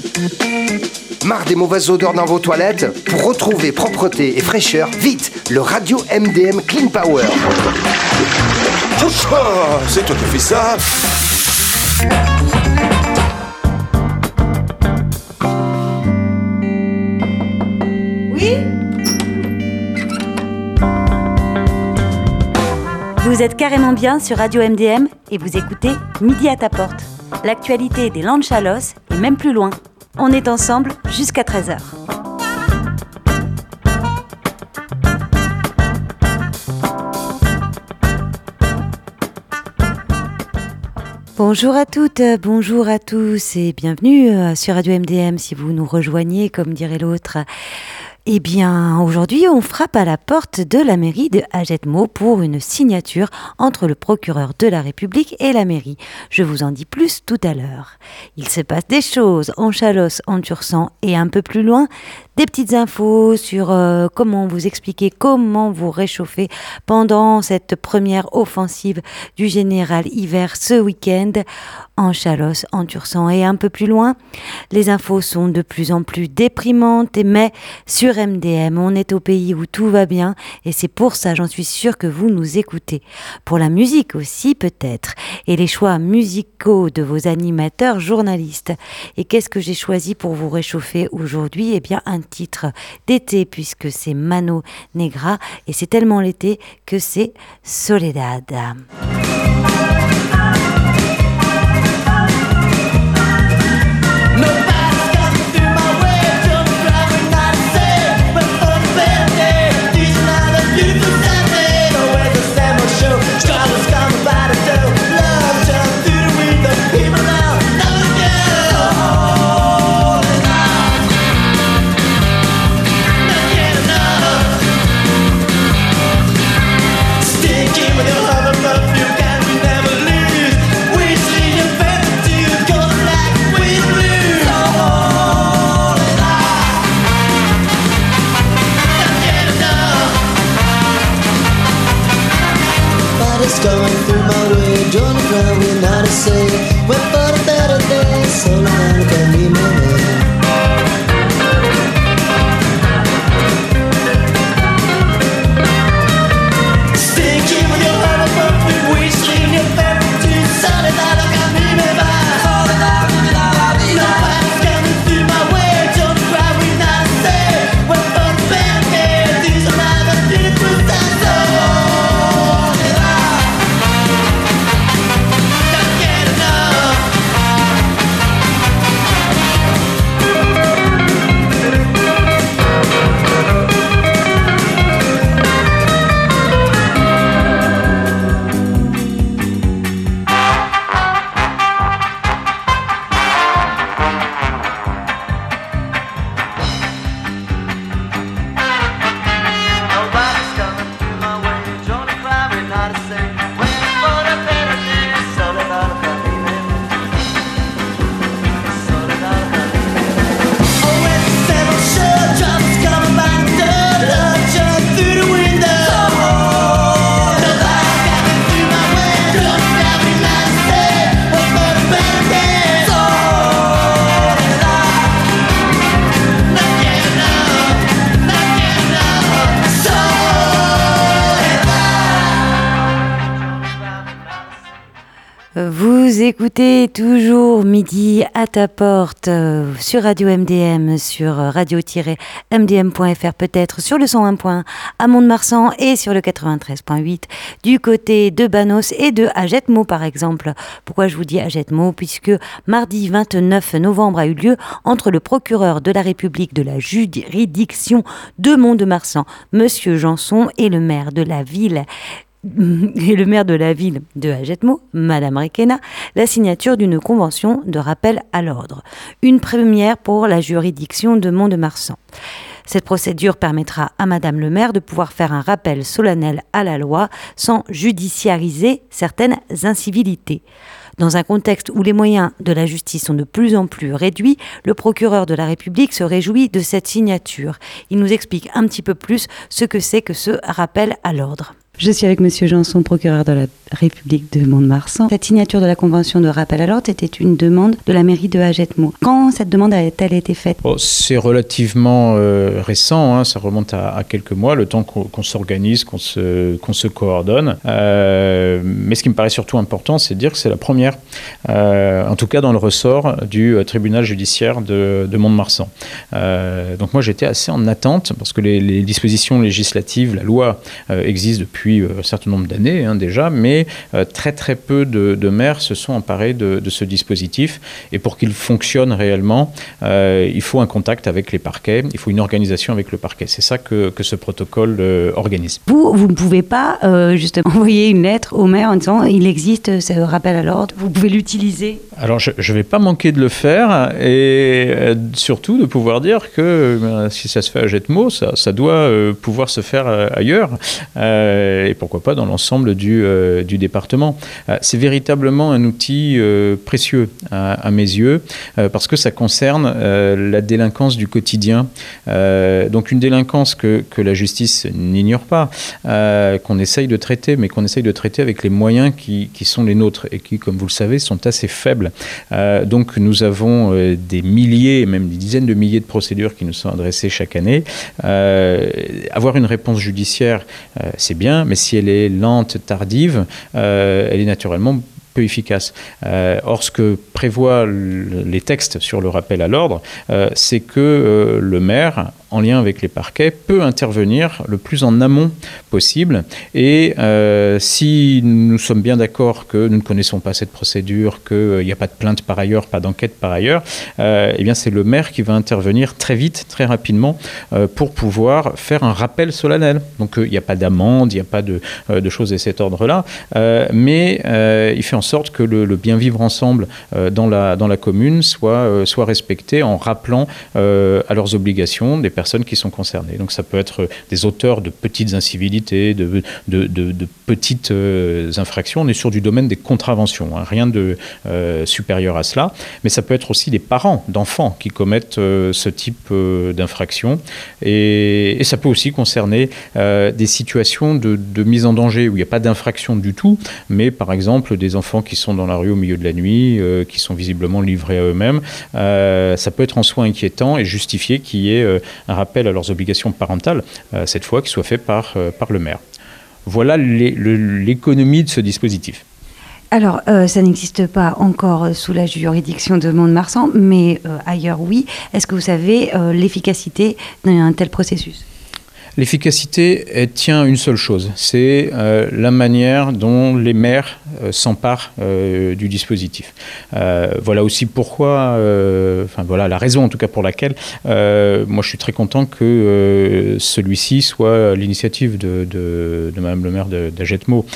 Marre des mauvaises odeurs dans vos toilettes? Pour retrouver propreté et fraîcheur, vite, le Radio MDM Clean Power. C'est toi qui fais ça? Oui? Vous êtes carrément bien sur Radio MDM et vous écoutez Midi à ta porte. L'actualité des Landes Chalosse et même plus loin. On est ensemble jusqu'à 13h. Bonjour à toutes, bonjour à tous et bienvenue sur Radio MDM si vous nous rejoignez, comme dirait l'autre. Eh bien, aujourd'hui, on frappe à la porte de la mairie de Hagetmau pour une signature entre le procureur de la République et la mairie. Je vous en dis plus tout à l'heure. Il se passe des choses en Chalosse, en Tursan et un peu plus loin. Des petites infos sur comment vous expliquer, comment vous réchauffer pendant cette première offensive du général Hiver ce week-end en Chalosse, en Tursan et un peu plus loin. Les infos sont de plus en plus déprimantes, mais sur MDM, on est au pays où tout va bien et c'est pour ça, j'en suis sûre, que vous nous écoutez. Pour la musique aussi peut-être et les choix musicaux de vos animateurs journalistes. Et qu'est-ce que j'ai choisi pour vous réchauffer aujourd'hui? Eh bien un titre d'été puisque c'est Mano Negra et c'est tellement l'été que c'est Soledad. Going through my way, drawn around with not a say. Went for the better days, so long can be my way. Stinking with your heart above me, wasting your back to Soledad, look at me, me back. Soledad, nobody's coming through my way, don't cry with not a say. Went for the better days, these are not the beautiful times. Vous écoutez toujours Midi à ta porte sur Radio MDM, sur radio-mdm.fr peut-être, sur le 101.1 à Mont-de-Marsan et sur le 93.8 du côté de Banos et de Hagetmau par exemple. Pourquoi je vous dis Hagetmau? Puisque mardi 29 novembre a eu lieu entre le procureur de la République de la juridiction de Mont-de-Marsan, Monsieur Janson, et le maire de la ville de Hagetmau, Madame Requena, la signature d'une convention de rappel à l'ordre. Une première pour la juridiction de Mont-de-Marsan. Cette procédure permettra à Madame le maire de pouvoir faire un rappel solennel à la loi sans judiciariser certaines incivilités. Dans un contexte où les moyens de la justice sont de plus en plus réduits, le procureur de la République se réjouit de cette signature. Il nous explique un petit peu plus ce que c'est que ce rappel à l'ordre. Je suis avec Monsieur Janson, procureur de la République de Mont-de-Marsan. Cette signature de la convention de rappel à l'ordre était une demande de la mairie de Hagetmau. Quand cette demande a-t-elle été faite ? C'est relativement récent, ça remonte à quelques mois, le temps qu'on s'organise, qu'on se coordonne. Mais ce qui me paraît surtout important, c'est de dire que c'est la première, en tout cas dans le ressort du tribunal judiciaire de Mont-de-Marsan. Donc moi j'étais assez en attente, parce que les dispositions législatives, la loi existe depuis un certain nombre d'années déjà, mais très très peu de maires se sont emparés de ce dispositif. Et pour qu'il fonctionne réellement, il faut un contact avec les parquets, il faut une organisation avec le parquet. C'est ça que ce protocole organise. Vous ne pouvez pas justement envoyer une lettre au maire en disant il existe ce rappel à l'ordre, vous pouvez l'utiliser. Alors je ne vais pas manquer de le faire et surtout de pouvoir dire que si ça se fait à Hagetmau, ça doit pouvoir se faire ailleurs. Et pourquoi pas dans l'ensemble du département. C'est véritablement un outil précieux à mes yeux, parce que ça concerne la délinquance du quotidien. Donc une délinquance que la justice n'ignore pas, qu'on essaye de traiter, mais qu'on essaye de traiter avec les moyens qui sont les nôtres, et qui, comme vous le savez, sont assez faibles. Donc nous avons des milliers, même des dizaines de milliers de procédures qui nous sont adressées chaque année. Avoir une réponse judiciaire, c'est bien, mais si elle est lente, tardive, elle est naturellement peu efficace. Or, ce que prévoient les textes sur le rappel à l'ordre, c'est que le maire, en lien avec les parquets, peut intervenir le plus en amont possible. Et si nous sommes bien d'accord que nous ne connaissons pas cette procédure, qu'il n'y a pas de plainte par ailleurs, pas d'enquête par ailleurs, eh bien c'est le maire qui va intervenir très vite, très rapidement, pour pouvoir faire un rappel solennel. Donc il n'y a pas d'amende, il n'y a pas de choses de cet ordre-là, mais il fait en sorte que le bien vivre ensemble dans la commune soit respecté en rappelant à leurs obligations des personnes qui sont concernées. Donc ça peut être des auteurs de petites incivilités, de petites infractions. On est sur du domaine des contraventions, rien de supérieur à cela. Mais ça peut être aussi des parents d'enfants qui commettent ce type d'infraction. Et ça peut aussi concerner des situations de mise en danger où il n'y a pas d'infraction du tout, mais par exemple des enfants qui sont dans la rue au milieu de la nuit, qui sont visiblement livrés à eux-mêmes. Ça peut être en soi inquiétant et justifier qu'il y ait un rappel à leurs obligations parentales, cette fois, qui soit fait par le maire. Voilà l'économie de ce dispositif. Alors, ça n'existe pas encore sous la juridiction de Mont-de-Marsan, mais ailleurs, oui. Est-ce que vous savez l'efficacité d'un tel processus ? L'efficacité, elle tient à une seule chose, c'est la manière dont les maires s'emparent du dispositif. Voilà aussi pourquoi, voilà la raison en tout cas pour laquelle moi je suis très content que celui-ci soit à l'initiative de Madame le maire d'Hagetmau.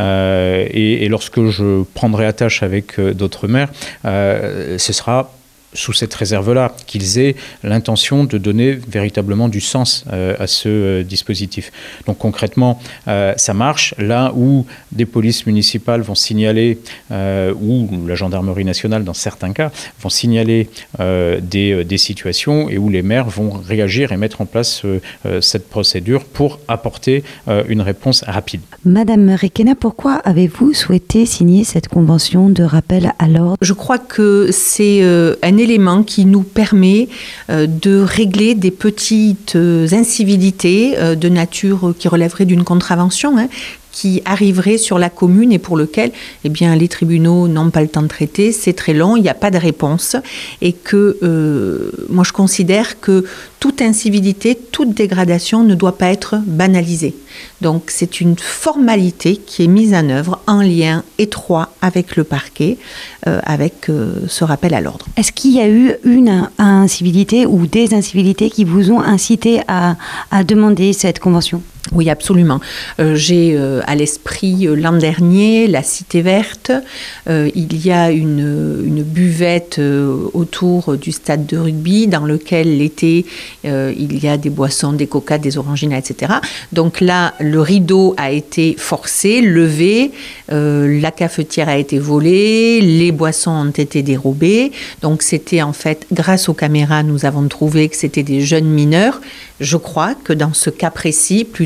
Et lorsque je prendrai attache avec d'autres maires, ce sera sous cette réserve-là, qu'ils aient l'intention de donner véritablement du sens à ce dispositif. Donc concrètement, ça marche là où des polices municipales vont signaler, ou la gendarmerie nationale dans certains cas, vont signaler des situations et où les maires vont réagir et mettre en place cette procédure pour apporter une réponse rapide. Madame Requena, pourquoi avez-vous souhaité signer cette convention de rappel à l'ordre ? Je crois que c'est un élément qui nous permet de régler des petites incivilités de nature qui relèveraient d'une contravention, qui arriverait sur la commune et pour lequel les tribunaux n'ont pas le temps de traiter, c'est très long, il n'y a pas de réponse. Et que moi je considère que toute incivilité, toute dégradation ne doit pas être banalisée. Donc c'est une formalité qui est mise en œuvre en lien étroit avec le parquet, avec ce rappel à l'ordre. Est-ce qu'il y a eu une incivilité ou des incivilités qui vous ont incité à demander cette convention ? Oui, absolument. J'ai à l'esprit l'an dernier la Cité Verte. Il y a une buvette autour du stade de rugby dans lequel l'été il y a des boissons, des coca, des oranginas, etc. Donc là, le rideau a été forcé, levé, la cafetière a été volée, les boissons ont été dérobées. Donc c'était en fait, grâce aux caméras, nous avons trouvé que c'était des jeunes mineurs. Je crois que dans ce cas précis, plutôt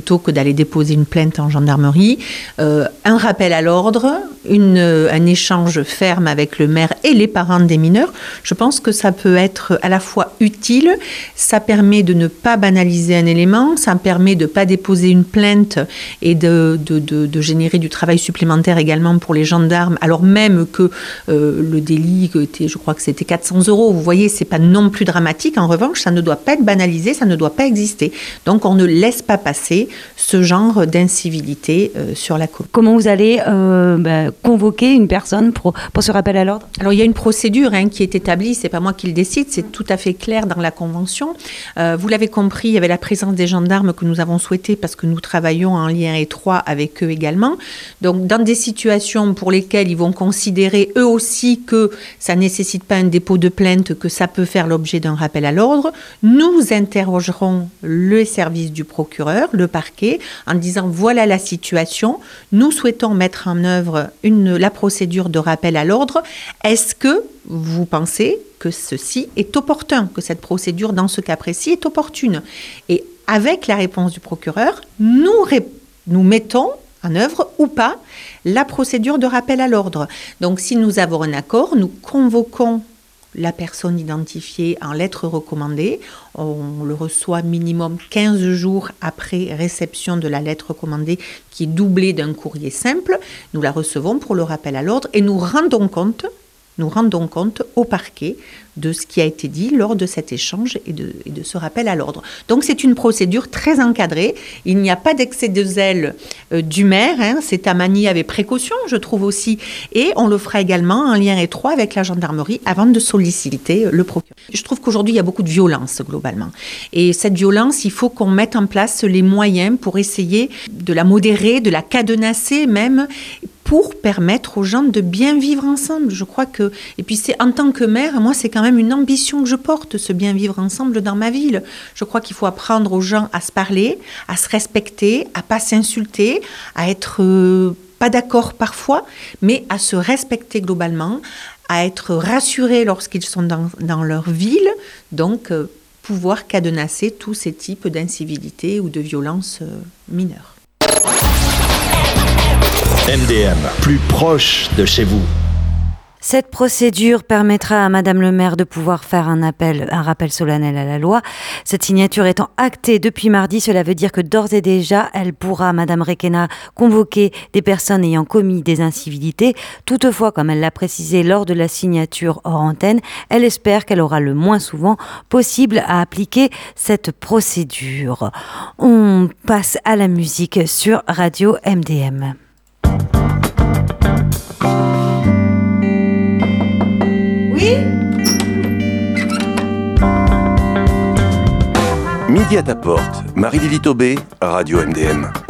plutôt que d'aller déposer une plainte en gendarmerie, un rappel à l'ordre, un échange ferme avec le maire et les parents des mineurs. Je pense que ça peut être à la fois utile, ça permet de ne pas banaliser un élément, ça permet de ne pas déposer une plainte et de générer du travail supplémentaire également pour les gendarmes, alors même que le délit, je crois que c'était 400 €. Vous voyez, c'est pas non plus dramatique. En revanche, ça ne doit pas être banalisé, ça ne doit pas exister. Donc, on ne laisse pas passer ce genre d'incivilité sur la commune. Comment vous allez convoquer une personne pour ce rappel à l'ordre ? Alors, il y a une procédure qui est établie, c'est pas moi qui le décide, c'est tout à fait clair dans la Convention. Vous l'avez compris, il y avait la présence des gendarmes que nous avons souhaité parce que nous travaillons en lien étroit avec eux également. Donc, dans des situations pour lesquelles ils vont considérer eux aussi que ça ne nécessite pas un dépôt de plainte, que ça peut faire l'objet d'un rappel à l'ordre, nous interrogerons le service du procureur, le parquet, en disant voilà la situation, nous souhaitons mettre en œuvre la procédure de rappel à l'ordre. Est-ce que vous pensez que ceci est opportun, que cette procédure dans ce cas précis est opportune ? Et avec la réponse du procureur, nous mettons en œuvre ou pas la procédure de rappel à l'ordre. Donc si nous avons un accord, nous convoquons la personne identifiée en lettre recommandée. On le reçoit minimum 15 jours après réception de la lettre recommandée qui est doublée d'un courrier simple. Nous la recevons pour le rappel à l'ordre et nous rendons compte au parquet de ce qui a été dit lors de cet échange et de ce rappel à l'ordre. Donc c'est une procédure très encadrée. Il n'y a pas d'excès de zèle du maire. C'est à manier avec précaution, je trouve aussi. Et on le fera également en lien étroit avec la gendarmerie avant de solliciter le procureur. Je trouve qu'aujourd'hui, il y a beaucoup de violence globalement. Et cette violence, il faut qu'on mette en place les moyens pour essayer de la modérer, de la cadenasser même, pour permettre aux gens de bien vivre ensemble. Je crois que, et puis c'est en tant que maire, moi c'est quand même une ambition que je porte, ce bien vivre ensemble dans ma ville. Je crois qu'il faut apprendre aux gens à se parler, à se respecter, à pas s'insulter, à être pas d'accord parfois, mais à se respecter globalement, à être rassurés lorsqu'ils sont dans leur ville, donc pouvoir cadenasser tous ces types d'incivilité ou de violences mineures. MDM, plus proche de chez vous. Cette procédure permettra à Madame le maire de pouvoir faire un rappel solennel à la loi. Cette signature étant actée depuis mardi, cela veut dire que d'ores et déjà, elle pourra, Madame Requena, convoquer des personnes ayant commis des incivilités. Toutefois, comme elle l'a précisé lors de la signature hors antenne, elle espère qu'elle aura le moins souvent possible à appliquer cette procédure. On passe à la musique sur Radio MDM. Midi à ta porte, Marie-Lily Taubé, Radio MDM.